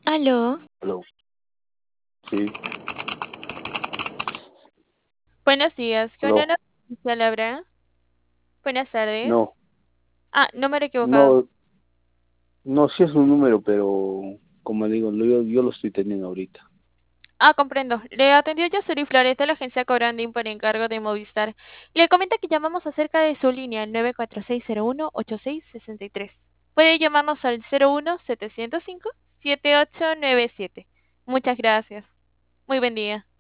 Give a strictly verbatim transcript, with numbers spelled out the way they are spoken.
Aló, Aló. Sí, buenos días, ¿qué aló. honor a la Laura? Buenas tardes. No, Ah, número equivocado. no, no, sí es un número, pero como digo, lo- yo, yo lo estoy teniendo ahorita. Ah, comprendo. Le atendió Yasuri Flores de la agencia Cobranding por encargo de Movistar. Le comenta que llamamos acerca de su línea al nueve cuatro seis cero uno ocho seis seis tres. Puede llamarnos al cero uno siete cero cinco siete ocho nueve siete. Muchas gracias. Muy buen día.